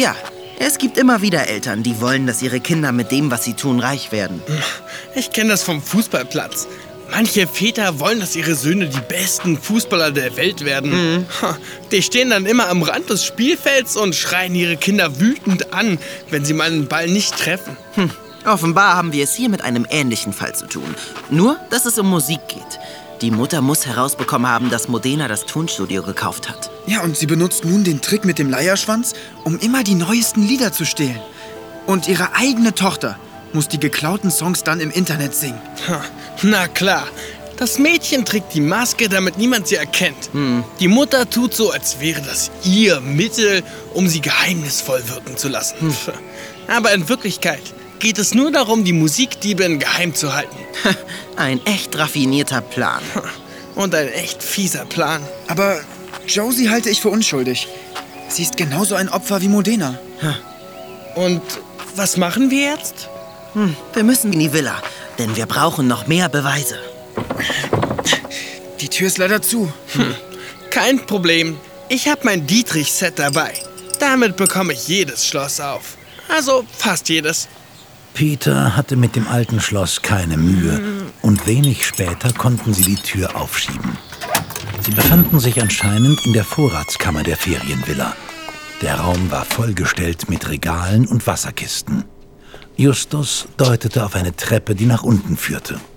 Ja, es gibt immer wieder Eltern, die wollen, dass ihre Kinder mit dem, was sie tun, reich werden. Ich kenne das vom Fußballplatz. Manche Väter wollen, dass ihre Söhne die besten Fußballer der Welt werden. Die stehen dann immer am Rand des Spielfelds und schreien ihre Kinder wütend an, wenn sie mal einen Ball nicht treffen. Offenbar haben wir es hier mit einem ähnlichen Fall zu tun. Nur, dass es um Musik geht. Die Mutter muss herausbekommen haben, dass Modena das Tonstudio gekauft hat. Ja, und sie benutzt nun den Trick mit dem Leierschwanz, um immer die neuesten Lieder zu stehlen. Und ihre eigene Tochter muss die geklauten Songs dann im Internet singen. Na klar, das Mädchen trägt die Maske, damit niemand sie erkennt. Die Mutter tut so, als wäre das ihr Mittel, um sie geheimnisvoll wirken zu lassen. Aber in Wirklichkeit geht es nur darum, die Musikdiebin geheim zu halten. Ein echt raffinierter Plan. Und ein echt fieser Plan. Aber Josie halte ich für unschuldig. Sie ist genauso ein Opfer wie Modena. Und was machen wir jetzt? Wir müssen in die Villa, denn wir brauchen noch mehr Beweise. Die Tür ist leider zu. Kein Problem. Ich habe mein Dietrich-Set dabei. Damit bekomme ich jedes Schloss auf. Also fast jedes. Peter hatte mit dem alten Schloss keine Mühe und wenig später konnten sie die Tür aufschieben. Sie befanden sich anscheinend in der Vorratskammer der Ferienvilla. Der Raum war vollgestellt mit Regalen und Wasserkisten. Justus deutete auf eine Treppe, die nach unten führte.